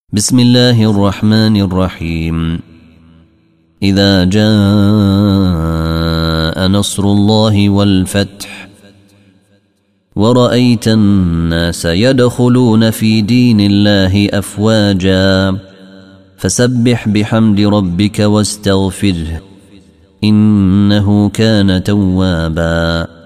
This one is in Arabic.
بسم الله الرحمن الرحيم. إذا جاء نصر الله والفتح ورأيت الناس يدخلون في دين الله أفواجا فسبح بحمد ربك واستغفره إنه كان توابا.